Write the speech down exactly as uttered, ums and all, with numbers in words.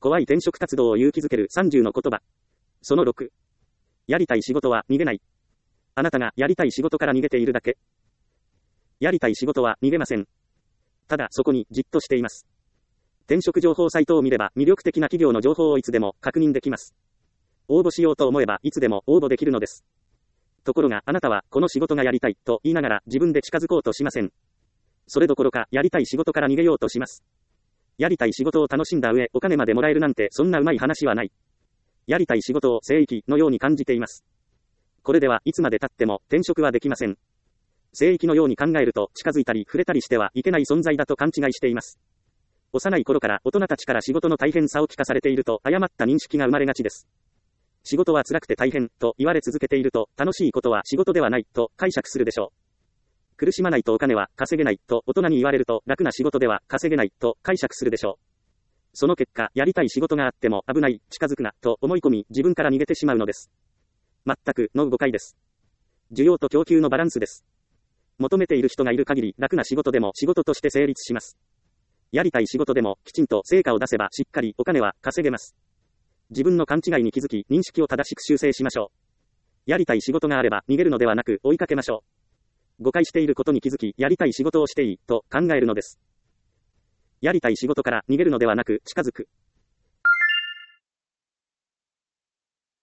怖い転職活動を勇気づけるさんじゅうの言葉。そのろく。やりたい仕事は逃げない。あなたがやりたい仕事から逃げているだけ。やりたい仕事は逃げません。ただそこにじっとしています。転職情報サイトを見れば魅力的な企業の情報をいつでも確認できます。応募しようと思えばいつでも応募できるのです。ところがあなたはこの仕事がやりたいと言いながら自分で近づこうとしません。それどころかやりたい仕事から逃げようとします。やりたい仕事を楽しんだ上お金までもらえるなんてそんなうまい話はない。やりたい仕事を聖域のように感じています。これではいつまで経っても転職はできません。聖域のように考えると近づいたり触れたりしてはいけない存在だと勘違いしています。幼い頃から大人たちから仕事の大変さを聞かされていると誤った認識が生まれがちです。仕事は辛くて大変と言われ続けていると楽しいことは仕事ではないと解釈するでしょう。苦しまないとお金は稼げないと大人に言われると楽な仕事では稼げないと解釈するでしょう。その結果、やりたい仕事があっても危ない、近づくなと思い込み自分から逃げてしまうのです。全くの誤解です。需要と供給のバランスです。求めている人がいる限り楽な仕事でも仕事として成立します。やりたい仕事でもきちんと成果を出せばしっかりお金は稼げます。自分の勘違いに気づき認識を正しく修正しましょう。やりたい仕事があれば逃げるのではなく追いかけましょう。誤解していることに気づきやりたい仕事をしていいと考えるのです。やりたい仕事から逃げるのではなく近づく。